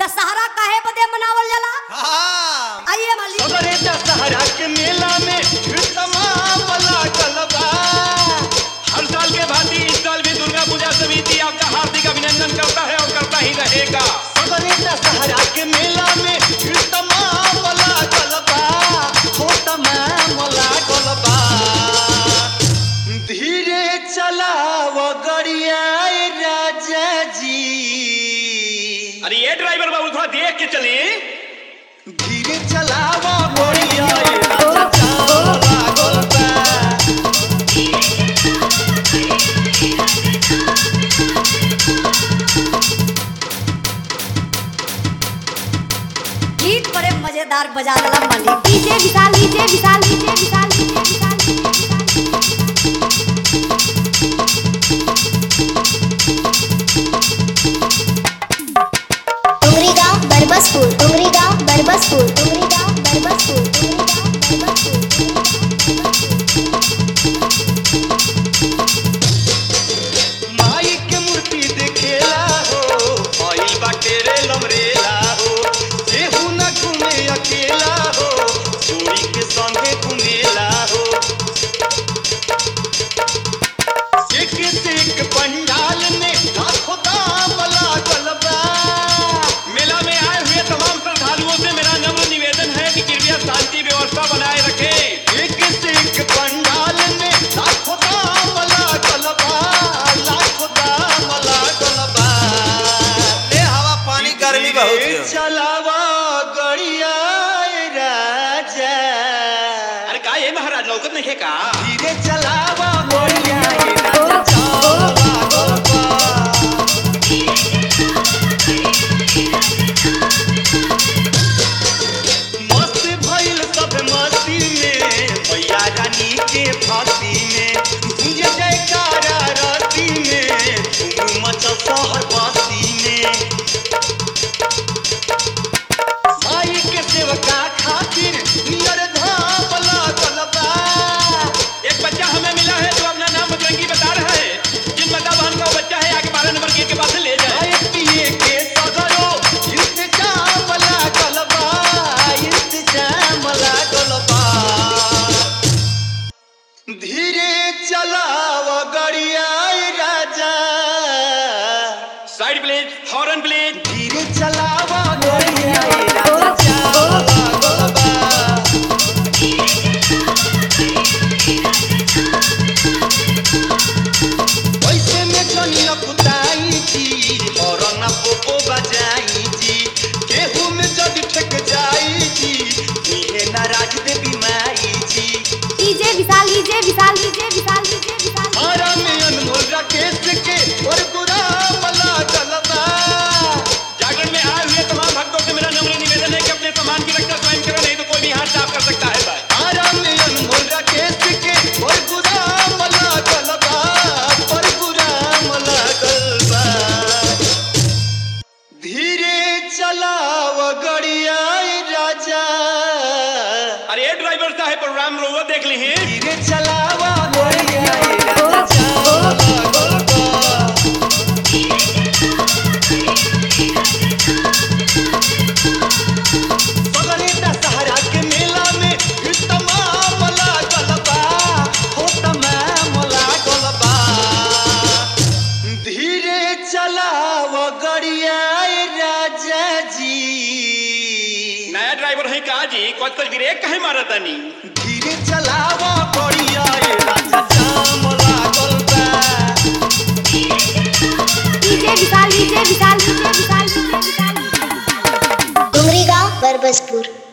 दशहरा काहे बदे मनावल जाला? हाँ। आइए मालिक। सगरे दशहरा के मेला में तमाम लागल बा। हर साल के भांति इस साल भी दुर्गा पूजा समिति आपका हार्दिक अभिनंदन करता है और करता ही रहेगा। सगरे दशहरा के मेला में तमाम लागल बा, हो तमाम लागल बा। धीरे चलाव गड़िया राजा जी। अरे ये ड्राइवर बाबू थोड़ा देख के चले। धीरे चलावा गड़िया राजा चला गोलबा। गीत बड़े मजेदार बजा दला मालिक। DJ Vishal DJ Vishal DJ Vishal DJ Vishal. Barbaspur Dungri गांव बरबसपुर डुंगरी गांव बरबसपुर डुंगरी गांव बरबसपुर। माई के मूर्ति देखेला हो, आइल बाटे रे लमरेला हो। केहू न घूमे अकेला हो, जोड़ी के संगे घूमेला हो। एक पंडाल में लाखों दाम लागल बा। मेला में आए हुए तमाम श्रद्धालुओं से मेरा नम्र निवेदन है कि कृपया शांति व्यवस्था बनाए रखें। एक पंडाल में लाखों दाम लागल बा, लाखों दाम लागल बा। ले हवा पानी गर्मी बहुत है। चलावा गड़िया राजा। अरे का ये महाराज लौकत नहीं है का? धीरे चलावा गड़िया राजा चला गोलबा। मस्त भइल सब मस्ती में, मैया रानी के फांसी में। गुंजे जयकारा राती में, धूम मचल शहर वासी में। माई के सेवका खातिर नियर धाम लागल बा। एक बच्चा हमें मिला है जो अपना नाम बजरंगी बता रहा है। जिन माता बहन का वो बच्चा है आगे 12 नंबर गेट के पास से ले जाए। पिए के सगरो इंतजाम लागल बा, इंतजाम लागल बा। धीरे चलाव गड़िया राजा। Side please, horn please. धीरे चलाव गड़िया राजा चला गोलबा। वैसे में जनिया कुताई जी, और न पोपो बजाई जी। केहू में जब ठेक जाई जी, इहे नाराज देवी माई जी। DJ Vishal DJ Vishal DJ Vishal DJ Vishal. Ara में अनमोल राकेश के और गुलाम लागल बा। जागरण में आए हुए तमाम भक्तों से मेरा नम्र निवेदन है कि अपने सामान की रक्षा स्वयं करें, नहीं तो कोई भी हाथ साफ कर सकता है भाई। आरा में अनमोल राकेश के और गुलाम लागल बा, पर गुलाम लागल बा। धीरे चलाव गड़िया राजा। अरे ड्राइवर साहब प्रोग्राम रोवो देख ली है। धीरे चलावा गड़िया राजा चला गोलबा। सगरे दशहरा के मेला में तमाम लागल बा, हो तमाम लागल बा। धीरे चलाव गड़िया राजा जी। नया ड्राइवर है का जी? कुछ ब्रेक काहे मारत तानी? धीरे चलाव गड़िया राजा जाम लागल बा। DJ Vishal DJ Vishal DJ Vishal DJ Vishal. Dungri गांव बरबसपुर।